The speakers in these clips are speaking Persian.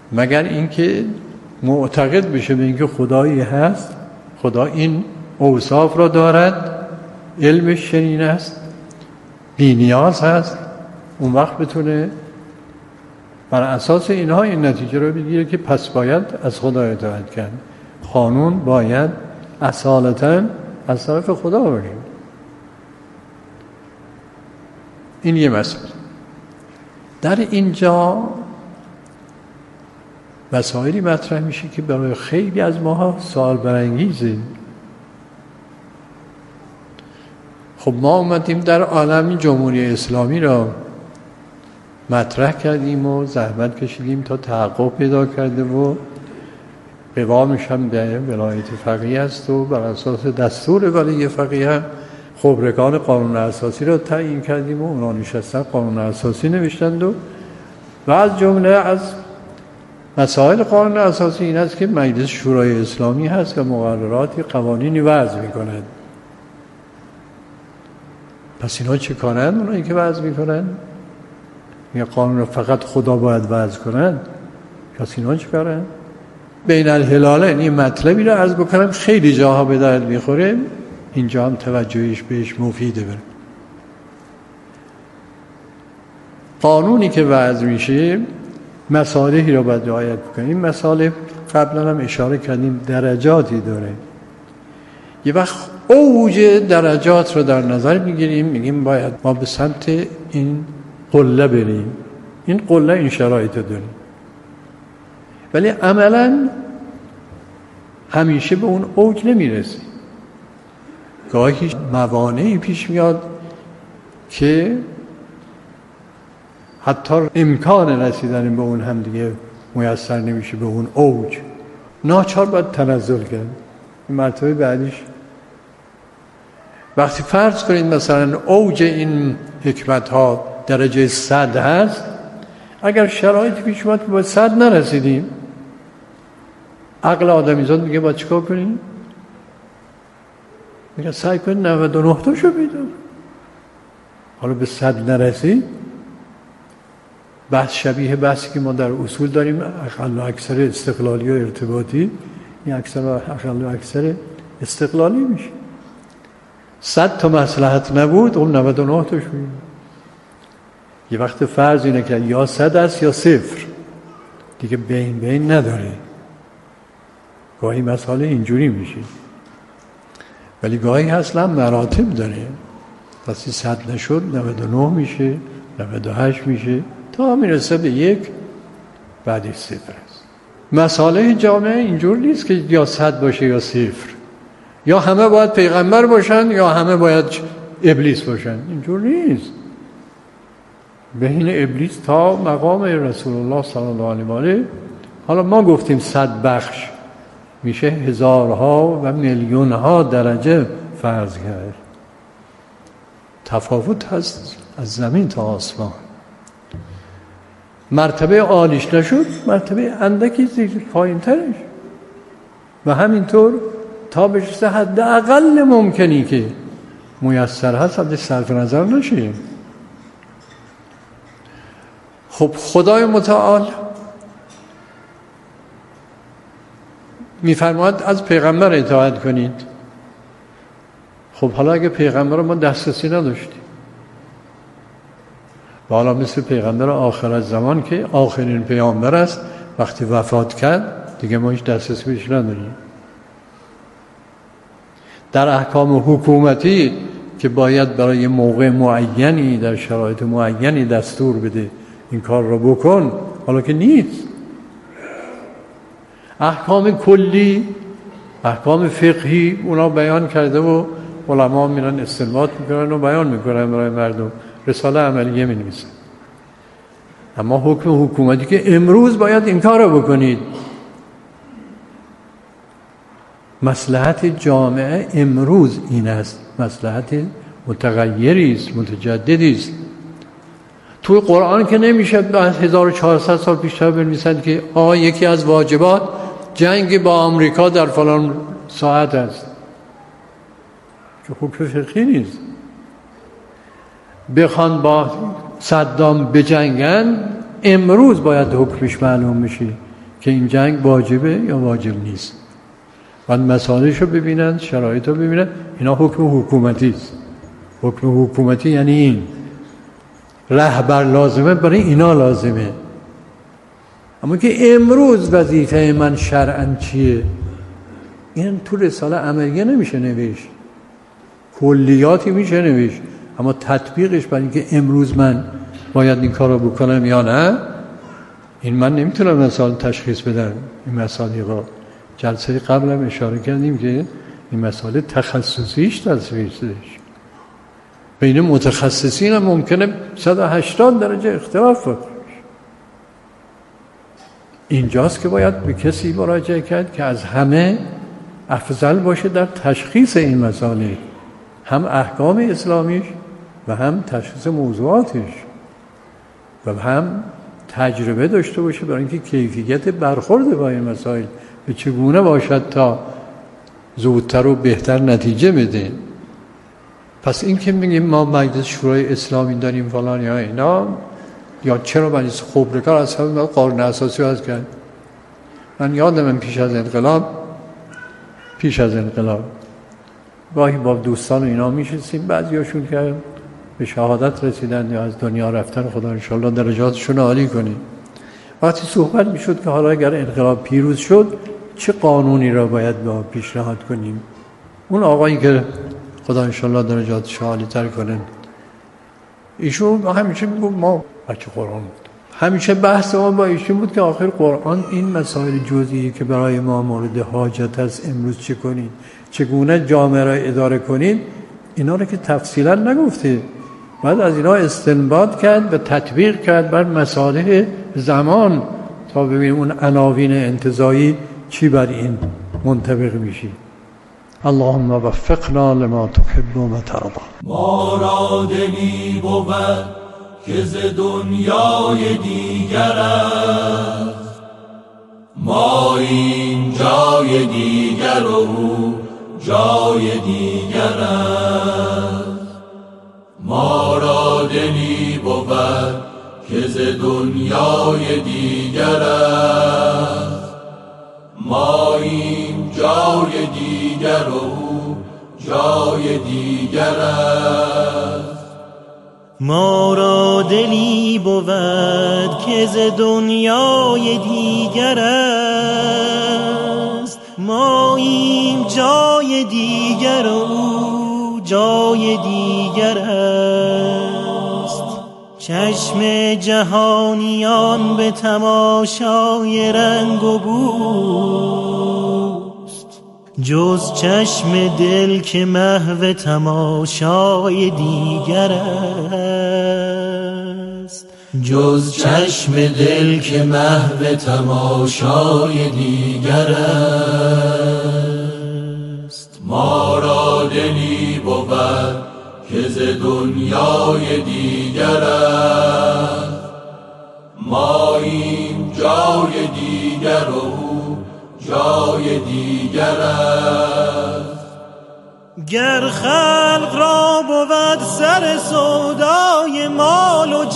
مگر اینکه معتقد بشه به اینکه خدایی هست، خدا این اوصاف را دارد، علمش چنین است، بی‌نیاز هست، اون وقت بتونه بر اساس اینها این نتیجه رو بگیره که پس باید از خدا اطاعت کرد. قانون باید اصالتاً از طرف خدا باشه. این یه مسئله. در اینجا مسائلی مطرح میشه که برای خیلی از ماها سوال برانگیزه. خب ما اومدیم در عالم جمهوری اسلامی را مطرح کردیم و زحمت کشیدیم تا تحقق پیدا کرده و قوامش هم به ولایت فقیه است و بر اساس دستور ولی فقیه خبرگان قانون اساسی را تعیین کردیم و اونا نشستن قانون اساسی نوشتند و از جمله از مسائل قانون اساسی این است که مجلس شورای اسلامی هست و مقرراتی قوانینی وضع می‌کند. پس اینا چه کارن؟ اونایی که وضع می‌کنن یه قانون رو فقط خدا باید وضع کنن. پس اینا چه کارن؟ بین الهلالین این مطلبی رو عرض بکنم خیلی جاها به درد می‌خوره، اینجا هم توجهش بهش مفیده. بره قانونی که وضع میشه مسائلی رو باید رعایت بکنیم. این مسائل قبلا هم اشاره کردیم درجاتی داره. یه وقت اوج درجات رو در نظر میگیریم، میگیم باید ما به سمت این قله بریم، این قله این شرایط رو داریم، ولی عملا همیشه به اون اوج نمیرسیم. گاهی موانعی پیش میاد که حتی امکان رسیدن به اون هم دیگه میسر نمیشه، به اون اوج ناچار باید تنزل کرد. مرتبه بعدیش وقتی فرض کنید مثلا اوج این حکمت ها درجه 100 هست، اگر شرایطی پیش اومد که باید 100 نرسیدیم، عقل آدمیزاد میگه باید چیکار کنیم؟ میگه سعی کنید 99 تاشو بیدار. حالا به 100 نرسید، بحث شبیه بحثی که ما در اصول داریم، اقل و اکثر استقلالی و ارتباطی، این اکثر و اقل و اکثر استقلالی میشه. 100 تا مصلحت نبود، اون 99 تاش میشه. یه وقت فرض اینه که یا 100 است یا 0، دیگه بین نداره. گاهی مسئله اینجوری میشه، ولی گاهی اصلا مراتب داره. وقتی 100 نشد 99 میشه، 98 میشه، تا میرسه به 1، بعدش 0 است. مسئله جامعه اینجور نیست که یا 100 باشه یا 0، یا همه باید پیغمبر باشن یا همه باید ابلیس باشن. اینجور نیست. بین ابلیس تا مقام رسول الله صلی الله علیه و آله، حالا ما گفتیم 100 بخش، میشه هزارها و میلیونها درجه فرض کرد. تفاوت هست از زمین تا آسمان. مرتبه عالیش نشد، مرتبه اندکی زیر پایین ترش، و همینطور تا بشه حد اقل ممکنی که میسر هست حد صرف نظر نشه. خب خدای متعال میفرماید از پیغمبر اطاعت کنید. خب حالا اگه پیغمبر رو ما دسترسی نداشتیم، و حالا مثل پیغمبر آخر از زمان که آخرین پیامبر است، وقتی وفات کرد دیگه ما هیچ دسترسی بهش نداریم. در احکام حکومتی که باید برای موقع معینی در شرایط معینی دستور بده این کار رو بکن، حالا که نیست. احکام کلی، احکام فقهی اونا بیان کرده و علما میرن استنباط میکنن و بیان میکنن برای مردم، رساله عملیه مینویسن. اما حکم حکومتی که امروز باید این کار رو بکنید، مصلحت جامعه امروز این است، مصلحت متغیری است، متجددی است. توی قرآن که نمیشه 1400 سال پیشتر بنویسند که یکی از واجبات جنگ با آمریکا در فلان ساعت است، که حکم فقهی نیست. بخوان با صدام بجنگن، امروز باید حکمش معلوم بشه که این جنگ واجبه یا واجب نیست. بعد مسائلش رو ببینن، شرایط رو ببینن. اینا حکم حکومتی است. حکم حکومتی یعنی این رهبر لازمه، برای اینا لازمه. اما که امروز وظیفه من شرعاً چیه؟ این تو رساله عملیه نمیشه نوشت، کلیاتی میشه نوشت، اما تطبیقش برای اینکه امروز من باید این کار رو بکنم یا نه، این من نمیتونم مثلا تشخیص بدم. این مسائلی رو جلسه قبلم اشاره کردیم که این مسائل تخصصیش تصویرش بین متخصصین هم ممکنه 180 درجه اختلاف باشه. اینجاست که باید به کسی مراجعه کرد که از همه افضل باشه در تشخیص این مسائل، هم احکام اسلامیش و هم تشخیص موضوعاتش و هم تجربه داشته باشه برای اینکه کیفیت برخورد با این مسائل به چگونه باشد تا زودتر و بهتر نتیجه بده. پس این که میگیم ما مجلس شورای اسلامی داریم فلان یا اینا، یا چرا مجلس خبرگان از همه قانون اساسی هست کرد. من یادم پیش از انقلاب گاهی با دوستان اینا میشستیم، بعضیاشون که به شهادت رسیدن یا از دنیا رفتن، خدا انشالله درجاتشون عالی کنه. وقتی صحبت میشد که حالا اگر انقلاب پیروز شد چه قانونی را باید با پیشنهاد کنیم، اون آقایی که خدا انشالله درجاتش عالی تر کنه، ایشون همیشه میگفت ما بچه قرآن بود. همیشه بحث ما با ایشون بود که آخر قرآن این مسائل جزئی که برای ما مورد حاجت است، امروز چه کنید، چگونه جامعه را اداره کنید، اینا رو که تفصیلا نگفته. بعد از اینا استنباط کرد و تطبیق کرد بر مصالح زمان تا ببینیم اون عناوین انتزاعی چی بر این منطبق میشی. اللهم وفقنا لما تحب و ترضى. ما را دلی بود که ز دنیای دیگر است، ما این جای دیگر و او جای دیگر است. ما را دلی بود که ز دنیای دیگر است، ما این جای دیگر و او جای دیگر است. ما را دلی بود که ز دنیای دیگر است، ما این جای دیگر و او جای دیگر است. چشم جهانیان به تماشای رنگ و بوست، جز چشم دل که محو تماشای دیگر است. جز چشم دل که محو تماشای دیگر است. ما را دلی بود که ز دنیای دیگر است، ما این جای دیگر و او جای دیگر است. گر خلق را بود سر سودای مال و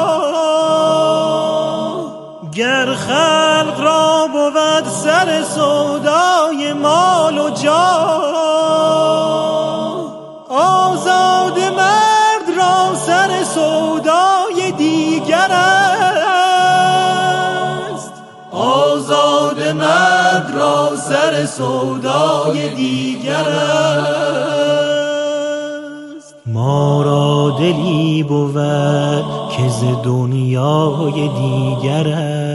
جاه، گر خلق را بود سر سودای مال و جاه، آزاد مرد را سر سودای دیگر است. آزاد مرد را سر سودای دیگر است. ما را دلی بود که ز دنیای دیگر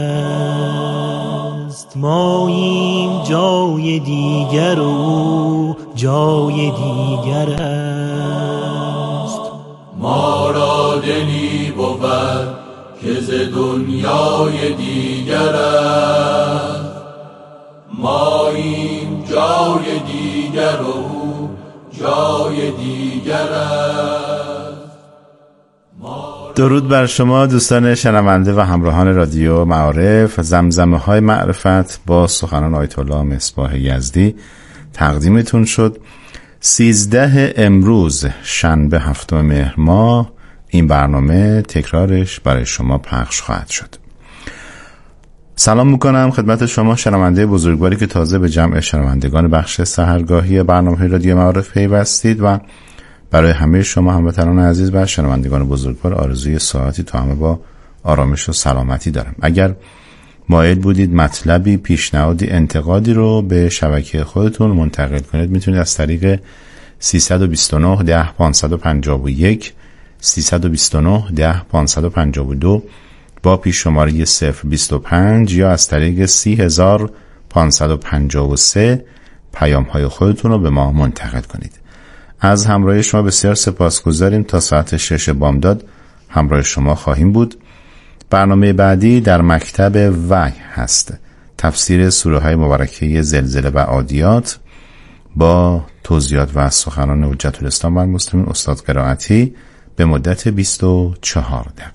است، ما این جای دیگر و جای دیگر است. ما را دلی بود که ز دنیای دیگر است، ما این جای دیگر و او جای دیگر است. درود بر شما دوستان شنونده و همراهان رادیو معارف. زمزمه های معرفت با سخنان آیت الله مصباح یزدی تقدیمتون شد. 13 امروز شنبه 7 مهر ماه این برنامه تکرارش برای شما پخش خواهد شد. سلام میکنم خدمت شما شنونده بزرگواری که تازه به جمع شنوندگان بخش سحرگاهی برنامه رادیو معارف پیوستید و برای همه شما هموطنان عزیز و شنوندگان بزرگوار آرزوی ساعتی تا همه با آرامش و سلامتی دارم. اگر مایل بودید مطلبی، پیشنهادی، انتقادی رو به شبکه خودتون منتقل کنید، میتونید از طریق 329 10 551 329 10 552 با پیش شماره 025 یا از طریق 30553 پیام های خودتون رو به ما منتقل کنید. از همراهی شما بسیار سپاسگزاریم. تا ساعت 6 بامداد همراه شما خواهیم بود. برنامه بعدی در مکتب وحی هست، تفسیر سوره های مبارکه زلزله و عادیات با توضیحات و سخنان حجت الاسلام و المسلمین استاد قرائتی به مدت 24 دقیقه.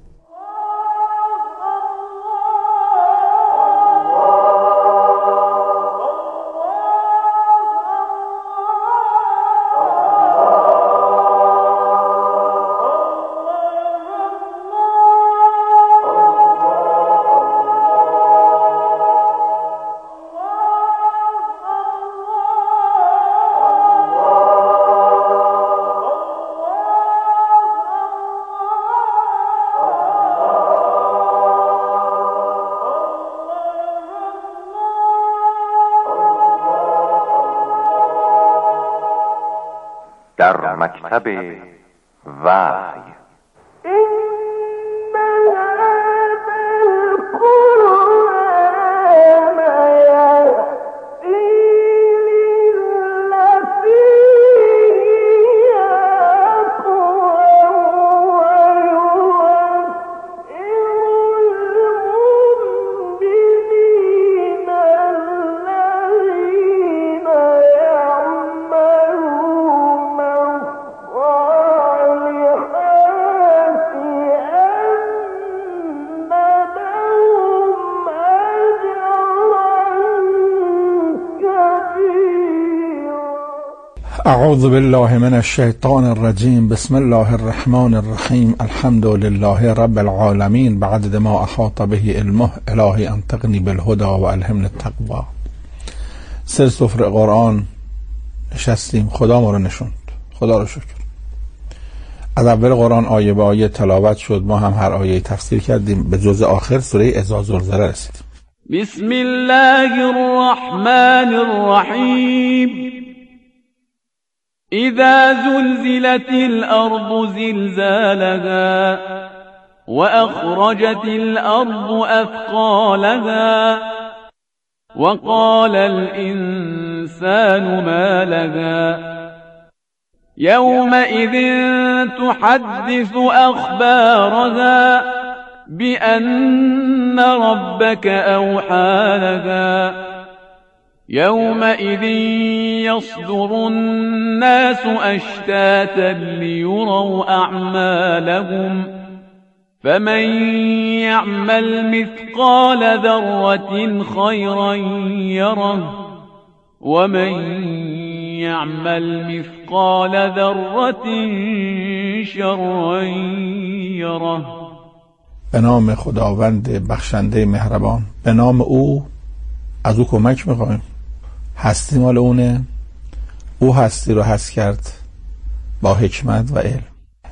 در مکتب وحی. اعوذ بالله من الشیطان الرجیم. بسم الله الرحمن الرحیم. الحمد لله رب العالمین بعدد ما احاط به علمه. الهی انطقنی بالهدى و الهمنی التقوی. سر سفره قرآن نشستیم، خدا ما رو نشوند، خدا رو شکر. از اول قرآن آیه به آیه تلاوت شد، ما هم هر آیه تفسیر کردیم، به جزء آخر سوره اذا زلزله رسیدیم. بسم الله الرحمن الرحیم. إذا زلزلت الأرض زلزالها وأخرجت الأرض أثقالها وقال الإنسان ما لها يومئذ تحدث أخبارها بأن ربك أوحى لها يومئذ يصدر الناس أشتاتا ليروا أعمالهم فمن يعمل مثقال ذرة خيرا يره ومن يعمل مثقال ذرة شرا يره. به نام خداوند بخشنده مهربان، به نام او از او کمک میخوایم. هستی مال اونه، او هستی رو هست کرد با حکمت و علم.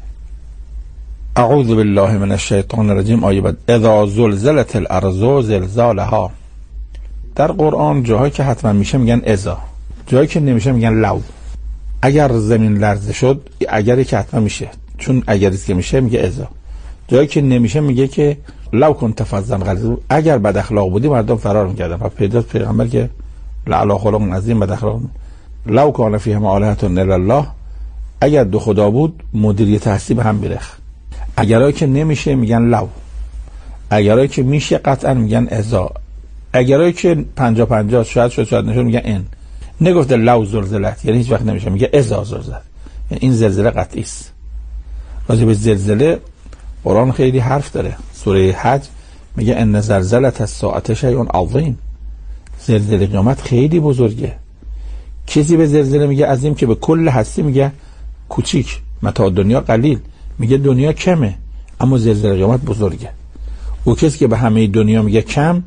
اعوذ بالله من الشیطان الرجیم. آیه بعد اذا زلزلت الارض زلزالها. در قرآن جاهایی که حتما میشه میگن اذا، جایی که نمیشه میگن لو. اگر زمین لرزه شد، اگری که حتما میشه، چون اگری که میشه میگه اذا. جایی که نمیشه میگه که لو کنت فظا غلیظ. اگر بد اخلاق بودی مردم فرار میکردن. و پیغمبر که لعلی خلق عظیم بد اخلاق. لو کان فیهم آلهة الا الله. اگر دو خدا بود مدیریت هستی به هم بیرخ. اگرایی که نمیشه میگن لو، اگرایی که میشه قطعا میگن اذا، اگرایی که 50-50 شاید شد شاید نشد میگن ان. نگفته لو زلزلت، یعنی هیچ وقت نمیشه، میگه اذا زلزلت، یعنی این زلزله قطعی است. راجع به زلزله قرآن خیلی حرف داره. سوره حج میگه ان زلزله الساعه شیء عظیم. زلزله قیامت خیلی بزرگه. کسی به زلزله میگه عظیم که به کل هستی میگه کوچیک. متاع دنیا قلیل، میگه دنیا کمه، اما زلزله قیامت بزرگه. او کسی که به همه دنیا میگه کم،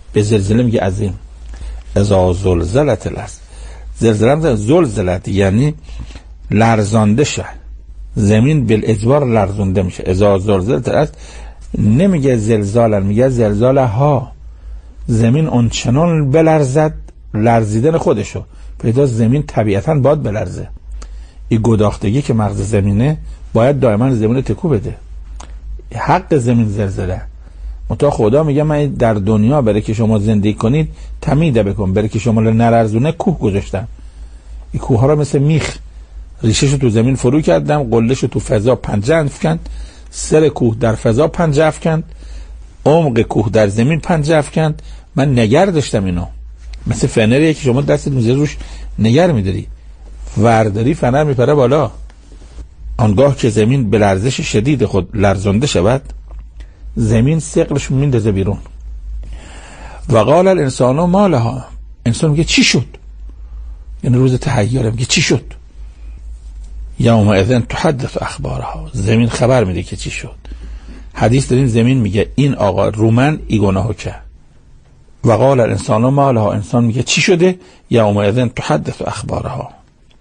به زلزله میگه عظیم. اذا زلزلت الارض، زلزله زلزلت یعنی لرزانده شه، زمین بالاجبار لرزونده میشه. اذا زلزلت الارض نمیگه زلزال، میگه زلزالها، زمین اونچنان بلرزد، لرزیدن خودشو پیدا، زمین طبیعتاً باید بلرزه. این گداختگی که مغز زمینه باید دائما زمین تکو بده، حق زمین زلزله. متا خدا میگه من در دنیا برای که شما زندگی کنید تمیده بکن، برای که شما نلرزونه کوه گذاشتم. این کوه ها رو مثل میخ ریشهشو تو زمین فرو کردم، قلهشو تو فضا پنجه افکند، سر کوه در فضا پنجه افکند، عمق کوه در زمین پنجه افکند. من نگر داشتم اینو، مثل فنریه که شما دستت میذاری روش نگر میداری، ورداری فنر میپره بالا. آنگاه که زمین به لرزش شدید خود لرزانده شود، زمین ثقلش میندازه بیرون. و قال الانسان ما لها، انسان میگه چی شد؟ یعنی روز تحیر میگه چی شد؟ یومئذ تحدث اخبارها، زمین خبر میده که چی شد. حدیث داریم زمین میگه این آقا رومن ای گناهو کرد. و قال الانسان ما لها، انسان میگه چی شده؟ یومئذ تحدث اخبارها.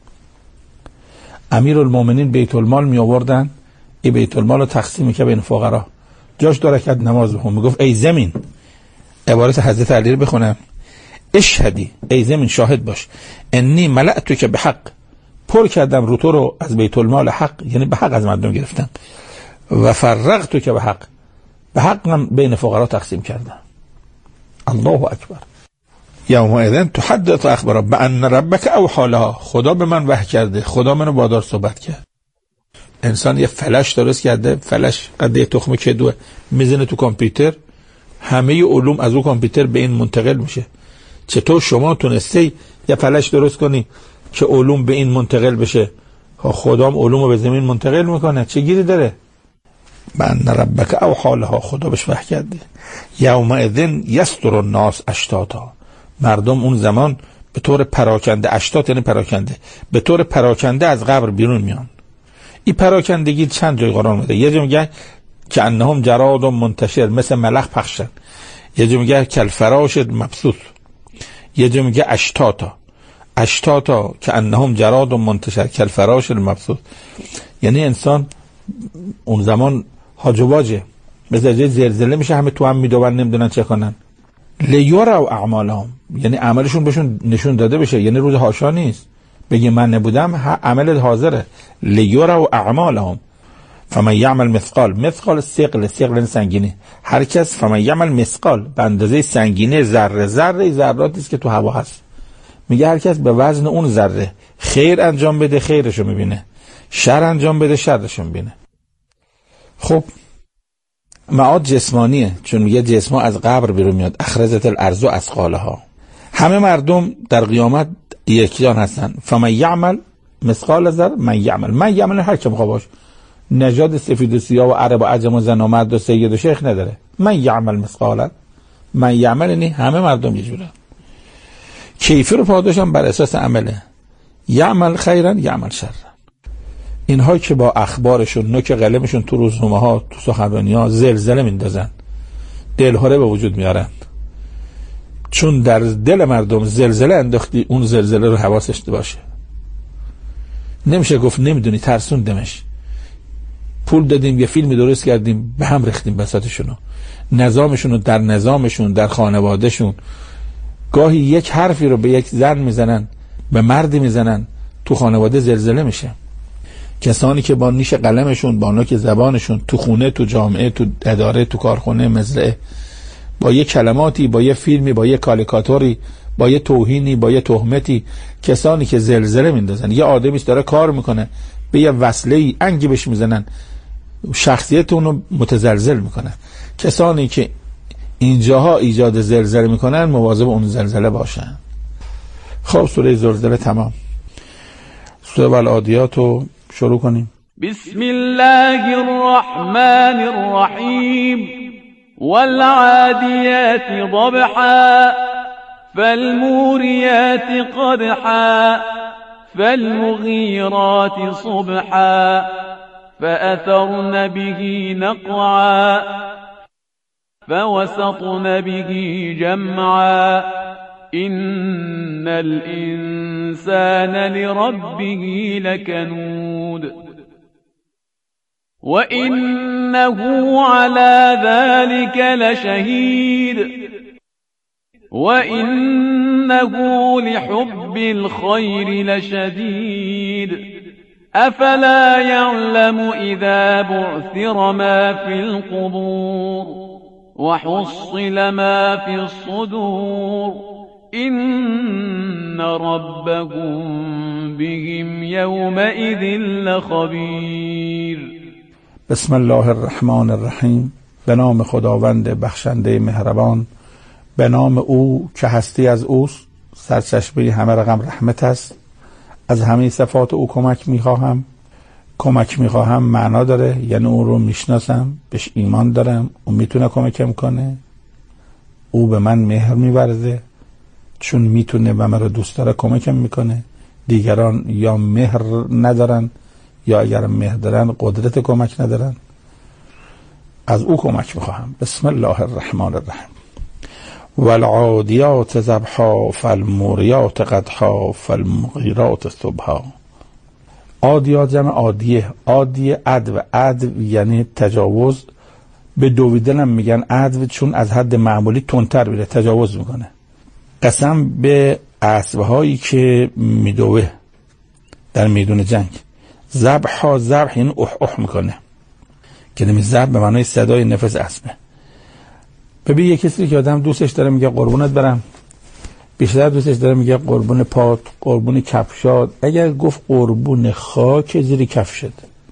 امیرالمومنین بیت المال می آوردن، ای بیت المال رو تقسیم میکنه بین فقرا، جاش داره که نماز بخون. میگفت ای زمین، عبارت حضرت علی رو بخونم، اشهدی، ای زمین شاهد باش، انی ملأتو که به حق، پر کردم رو تو رو از بیت المال حق، یعنی به حق از مردم گرفتم، و فرقتو که به حق، به حقم بین فقرا تقسیم کردم. الله اکبر. یومئذ تحدث اخبارها بان ربک اوحی لها، خدا به من وحی کرده، خدا منو وادار صحبت کرد. انسان یه فلش درست کرده، فلش قد یه تخم کدو میزنه تو کامپیوتر، همه علوم از اون کامپیوتر به این منتقل میشه. چطور شما تونستی یه فلش درست کنی که علوم به این منتقل بشه؟ خدا هم علوم رو به زمین منتقل میکنه، چه گیری داره؟ بان ربک اوحی لها، خدا بهش وحی کرده. یومئذ یصدر الناس اشتاتا، مردم اون زمان به طور پراکنده، اشتات یعنی پراکنده، به طور پراکنده از قبر بیرون میان. این پراکندگی چند جای قرار میده. یه جا میگه که انهم جراد منتشر، مثل ملخ پخشن. یه جا میگه کل فراش مبثوث. یه جا میگه اشتاتا، اشتاتا که انهم جراد منتشر کل فراش مبثوث. یعنی انسان اون زمان هاج و واجه، مثل جای زلزله میشه، همه تو هم میدوون نمیدونن چه کنن. لیروا اعمالهم، یعنی عملشون بهشون نشون داده بشه، یعنی روز حاشا نیست بگی من نبودم، عملت حاضره. لیروا اعمالهم فمن یعمل مثقال ثقل سنگینی، هر کس فمن یعمل مثقال به اندازه سنگینی ذره ذراتی است که تو هوا هست، میگه هر کس به وزن اون ذره خیر انجام بده خیرشو میبینه، شر انجام بده شرشو میبینه. خب معاد جسمانیه، چون میگه جسما از قبر بیرون میاد. اخرجت الارض اثقالها، همه مردم در قیامت یکیان هستن. فمن یعمل مثقال ذره، من یعمل هر که بخواد باش، نژاد سفید و سیاه و عرب و عجم و زن و مرد و سید و شیخ نداره. من یعمل مثقالا، من یعمل یعنی همه مردم یه جوره. کیفی رو پاداشم بر اساس عمله، یعمل خیرا یعمل شرا. اینها که با اخبارشون، نوک قلمشون تو روزنامه ها، تو سخنرانی ها زلزله میندازن، دلهره به وجود میارن، چون در دل مردم زلزله انداختی، اون زلزله رو حواسش باشه. نمیشه گفت نمیدونی، ترسوندمش، پول دادیم یه فیلمی درست کردیم به هم ریختیم بساطشونو، نظامشونو در نظامشون، در خانوادهشون. گاهی یک حرفی رو به یک زن میزنن، به مردی میزنن، تو خانواده زلزله میشه. کسانی که با نیش قلمشون، با نوک زبانشون، تو خونه، تو جامعه، تو اداره، تو کارخونه، مزرعه، با یه کلماتی، با یه فیلمی، با یه کاریکاتوری، با یه توهینی، با یه تهمتی، کسانی که زلزله میندازن. یه آدمیش داره کار میکنه، به یه وصله انگی بهش میزنن، شخصیت اونو متزلزل میکنن. کسانی که اینجاها ایجاد زلزله میکنن مواظب اون زلزله باشن. خب سوره زلزله تمام. سوره والعادیات رو شروع کنیم. بسم الله الرحمن الرحیم والعادیات ضبحا فالموریات قدحا فالمغیرات صبحا فأثرن به نقعا فوسطن به جمعا إن الإنسان لربه لكنود وإنه على ذلك لشهيد وإنه لحب الخير لشديد أفلا يعلم إذا بعثر ما في القبور وحصل ما في الصدور إن ربهم بهم يومئذ لخبیر. بسم الله الرحمن الرحیم. به نام خداوند بخشنده مهربان، به نام او که هستی از اوست، سرچشمه همه رقم رحمت است. از همه صفات او کمک میخواهم معنا داره، یعنی اون رو میشناسم، بهش ایمان دارم، اون میتونه کمکم کنه، او به من مهر میورزه چون میتونه و من رو دوست داره کمکم میکنه. دیگران یا مهر ندارن یا اگر مهر دارن قدرت کمک ندارن. از او کمک میخواهم. بسم الله الرحمن الرحیم. والعادیات ضبحا فالموریات قدحا فالمغیرات صبحا. عادیات جمع عادیه عدو یعنی تجاوز. به دویدن هم میگن عدو چون از حد معمولی تندتر میره، تجاوز میکنه. قسم به اسبهایی که میدوه در میدون جنگ. ذبح یعنی اح میکنه. کلمه ذبح به معنای صدای نفس اسبه. ببین یه کسی که آدم دوستش داره میگه قربونت برم، بیشتر دوستش داره میگه قربون پات، قربون کفشات. اگر گفت قربون خاک زیر کفشت،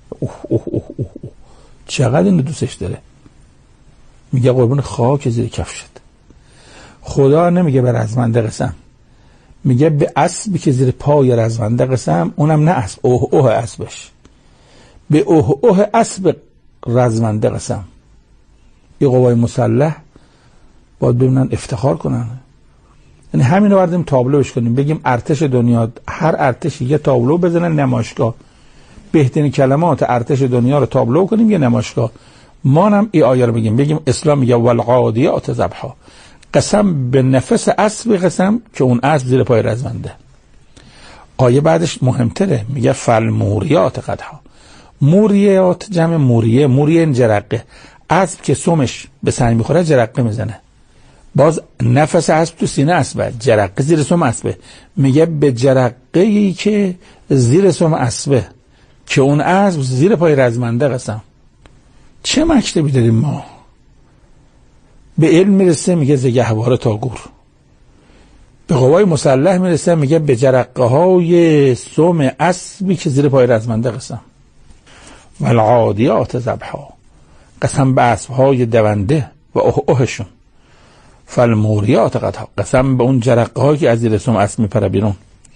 چقدر اینو دوستش داره. میگه قربون خاک زیر کفشت. خدا نمیگه به رزمنده قسم، میگه به اسبی که زیر پای رزمنده قسم. اونم نه اسب، اوه اسبش. به اوه اسب رزمنده قسم. این قوای مسلح باید ببینن افتخار کنن. یعنی همین رو بردیم تابلوش کنیم، بگیم ارتش دنیا، هر ارتشی یه تابلو بزنن نمایشگاه. بهترین کلمات ارتش دنیا رو تابلو کنیم یه نمایشگاه. ما هم این آیه رو بگیم اسلام میگه والعادیات ضبحا، قسم به نفس اسب قسم که اون اسب زیر پای رزمنده. آیه بعدش مهمتره، میگه فالموریات قدحا. موریات جمع موریه این جرقه. اسب که سمش به سنگ میخوره جرقه میزنه. باز نفس اسب تو سینه اسبه، جرقه زیر سم اسبه. میگه به جرقه‌ای که زیر سم اسبه که اون اسب زیر پای رزمنده قسم. چه مکتبی داریم ما؟ به علم میرسه میگه ز گهواره تا گور. به قوای مسلح میرسه میگه به جرقه های سم اسبی که زیر پای رزمنده قسم. والعادیات ضبحا، قسم به اسبهای دونده و اوهشون. فالموریات قدحا، قسم به اون جرقه هایی که از زیر سم اسب میپره بیرون.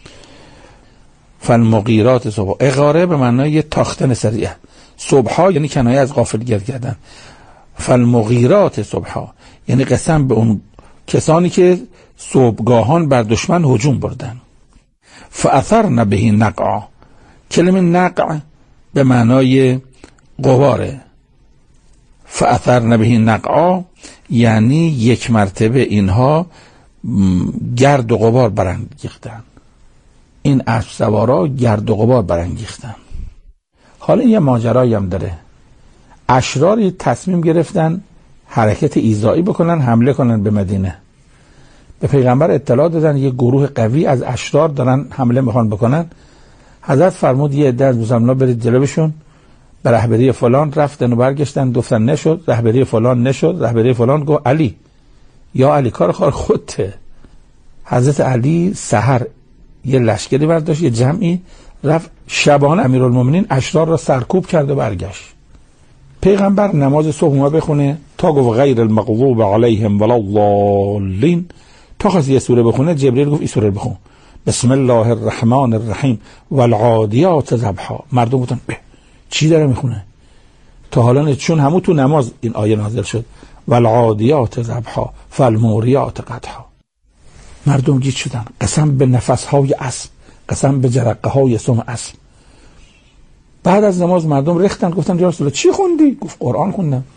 فالمغیرات صبحا، اغاره به معنای تاختن سریعه. صبحا یعنی کنایه از غافلگیر کردن. فالمغیرات صبحا یعنی قسم به اون کسانی که صبحگاهان بر دشمن هجوم بردن. فاثرن به نقعا، کلمه نقع به معنای غباره. فاثرن به نقعا یعنی یک مرتبه اینها گرد و غبار برانگیختن. این اسب سوارا گرد و غبار برانگیختن. حالا یه ماجرایی هم داره. اشراری تصمیم گرفتن حرکت ایذایی بکنن، حمله کنن به مدینه. به پیغمبر اطلاع دادن یه گروه قوی از اشرار دارن حمله میخوان بکنن. حضرت فرمود یه عده از مسلمان‌ها برید جلوشون. به رهبری فلان رفتن و برگشتن، گفتن نشد. رهبری فلان نشد. رهبری فلان گفت علی، یا علی کار خودته. حضرت علی سحر یه لشکری برداشت، یه جمعی رفت شبان امیرالمومنین اشرار را سرکوب کرد و برگشت. پیغمبر نماز صبح بخونه تا گفت غیر المغضوب علیهم ولا الضالین، تا خواست یه سوره بخونه جبریل گفت این سوره بخون، بسم الله الرحمن الرحیم والعادیات ضبحا. مردم گفتن چی داره میخونه؟ تا حالا چون همون تو نماز این آیه نازل شد والعادیات ضبحا فالموریات قدحا. مردم گیج شدن. قسم به نفسهای اسب، قسم به جرقه های سم اسب. بعد از نماز مردم ریختن، گفتن یا رسول الله چی خوندی؟ گفت قرآن خوندم.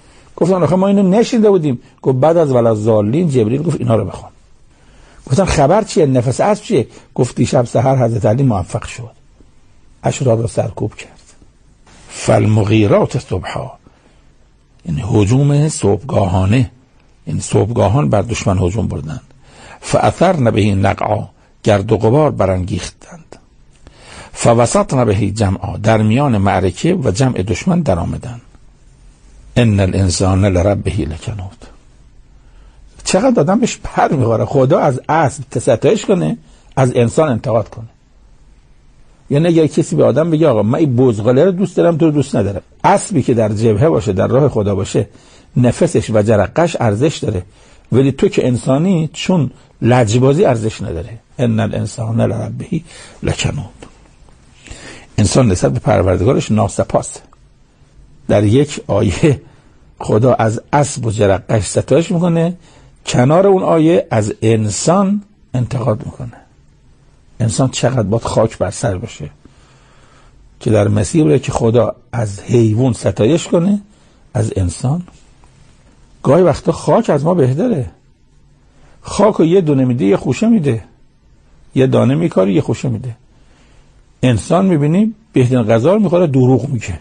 گفتن آخه ما اینو نشیده بودیم. گفت بعد از ولضالین جبریل گفت اینا رو بخون. گفتن خبر چیه؟ نفس اسب چیه؟ گفت دیشب سحر حضرت علی موفق شد، اشراط رو سرکوب کرد. فالمغیرات صبحا، یعنی هجوم صبحگاهانه، یعنی صبحگاهان بر دشمن هجوم بردند. فاثرن به نقعا، گرد و غبار برانگیختند. فوسطن به جمعا، در میان معرکه و جمع دشمن در آمدند. ان الانسان لربه لکنود. چقدر آدم بهش پر میخوره خدا از اسب ستایش کنه، از انسان انتقاد کنه. یعنی اگر کسی به آدم بگه آقا من این بزغاله رو دوست دارم تو رو دوست ندارم، اسبی که در جبهه باشه در راه خدا باشه نفسش و جرقش ارزش داره، ولی تو که انسانی چون لجبازی ارزش نداره. ان الانسان لربه لکنود. انسان نسبت به پروردگارش ناسپاست. در یک آیه خدا از اسب و جرقش ستایش میکنه، کنار اون آیه از انسان انتقاد میکنه. انسان چقدر باید خاک بر سر باشه که در مسیر بره که خدا از حیوان ستایش کنه، از انسان. گاهی وقتا خاک از ما بهتره. خاک رو یه دونه میده یه خوشه میده، یه دانه میکاره یه خوشه میده. انسان میبینی بهترین غذا رو میخوره دروغ میگه.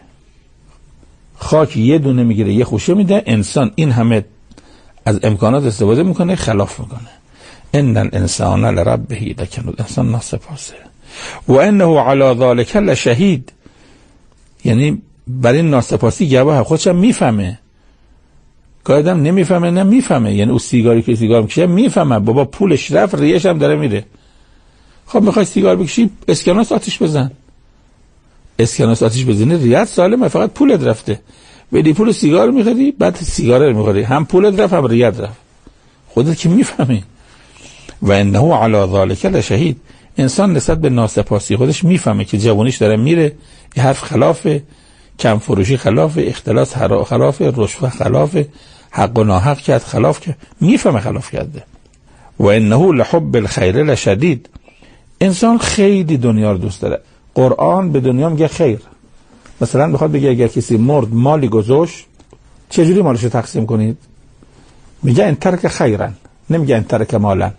خاک یه دونه میگیره یه خوشه میده، انسان این همه از امکانات استفاده میکنه خلاف میکنه. ان الانسان لربه لکنود. انسان ناسپاسه. و انه علی ذلک لشهید، یعنی برای این ناسپاسی گواه. خودش هم میفهمه. گاهی آدم نمیفهمه نه میفهمه، یعنی اون سیگاری که سیگار میکشه میفهمه بابا پولش رفت ریش هم داره میره. خب میخوای سیگار بکشی اسکناس آتیش بزن. اسکناس آتیش بزنی ریت سالمه، فقط پولت رفته. بدی پول سیگار میخری بعد سیگار رو میخوری، هم پولت رفت هم ریت رفت. خودت که میفهمی. و انه علی ذلک لشهید. انسان نسبت به ناسپاسی خودش میفهمه که جوانیش داره میره، این حرف خلافه، کم فروشی خلافه، اختلاس خلافه، رشوه خلافه، حق و ناحق کرد خلاف کرد، میفهمه خلاف کرده. و انه لحب الخیر لشدید. انسان خیلی دنیا رو دوست داره. قرآن به دنیا میگه خیر. مثلا میخواد بگه اگر کسی مرد مالی گذاشت چجوری مالش رو تقسیم کنید؟ میگه ان ترک خیرن، نمیگه ان ترک مالن.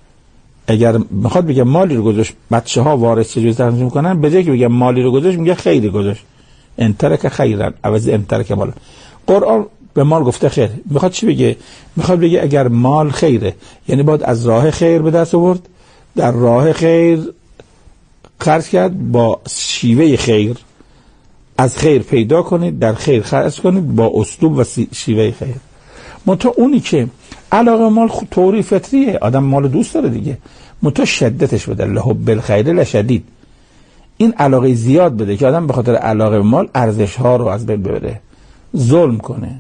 اگر میخواد بگه مالی رو گذاشت بچه ها وارث چجوری تقسیم کنن، به جای که بگه مالی رو گذاشت میگه خیری گذاشت. ان ترک خیرن عوض ان ترک مالن. قرآن به مال گفته خیر. میخواد چی بگه؟ میخواد بگه اگر مال خیره یعنی باید از راه خیر به دست آورد، در راه خیر خرج کرد، با شیوه خیر از خیر پیدا کنید، در خیر خرج کنید با اسلوب و شیوه خیر. منتها اونی که علاقه مال طوری فطریه، آدم مال دوست داره دیگه، منتها شدتش بده. لحب الخیر لشدید. این علاقه زیاد بده که آدم به خاطر علاقه مال ارزش ها رو از بین ببره، ظلم کنه،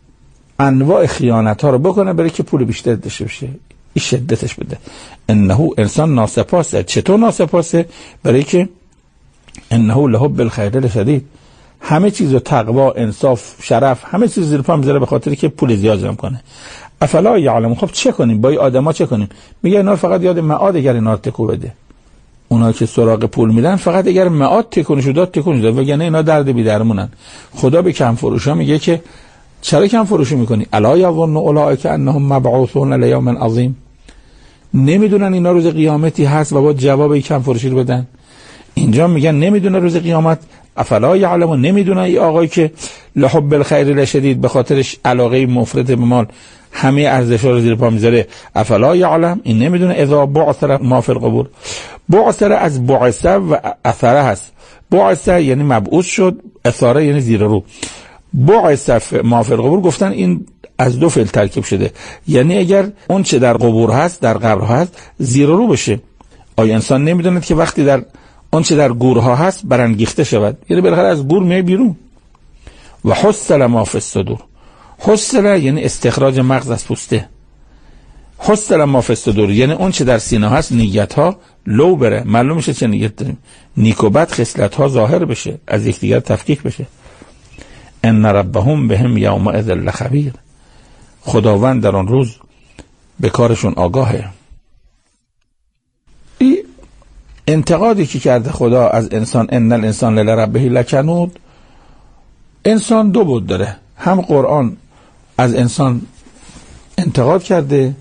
انواع خیانت ها رو بکنه برای که پول بیشتر داشته باشه. این شدتش بده. انه انسان ناسپاسه. چطور ناسپاسه؟ برای که انه لحب الخیر لشدید. همه چیز رو تقوا، انصاف، شرف، همه چیز زیر پا میذاره به خاطر که پول زیاد جمع کنه. افلا یعلم. خب چه کنیم با این آدما؟ چه کنیم؟ میگه اینا فقط یاد معاد اگر اینا رو تکو بده. اونا که سراغ پول میدن فقط اگر معاد تکونش داد تکونش داد، وگرنه اینا درد بی درمونن. خدا به کم فروشا میگه که چرا کم فروشی میکنی؟ الا یظن اولئک انهم مبعوثون لیوم عظیم. نمیدونن اینا روز قیامتی هست و باید جواب این کم فروشی رو بدن. اینجا میگن نمیدونه روز قیامت. افلا یعلم. نمیدونه این آقایی که لحب الخیر لشدید به خاطرش علاقه مفرط به مال همه ارزش‌ها رو زیر پا میذاره. افلا یعلم. این نمیدونه اذا بعثر ما فی القبور. بعثر از بعثه و اثره هست. بعثه یعنی مبعوث شد، اثاره یعنی زیر رو. بعثه ما فی القبور گفتن این از دو فعل ترکیب شده، یعنی اگر اون چه در قبور هست در قبر هست زیر رو بشه. آیا انسان نمیدونه که وقتی در اون چه در گورها هست برانگیخته شود؟ یعنی بالاخره از گور میای بیرون. و حصل ما فی الصدور. حصل یعنی استخراج مغز از پوسته. حصل ما فی الصدور یعنی اون چه در سینه هست نیت ها لو بره، معلوم میشه چه نیت داریم، نیک و بد خصلت ها ظاهر بشه، از یکدیگر تفکیک بشه. ان ربهم بهم یومئذ لخبیر. خداوند در آن روز به کارشون آگاهه. این انتقادی که کرده خدا از انسان، ان الانسان لربه لکنود، انسان دو بود داره. هم قرآن از انسان انتقاد کرده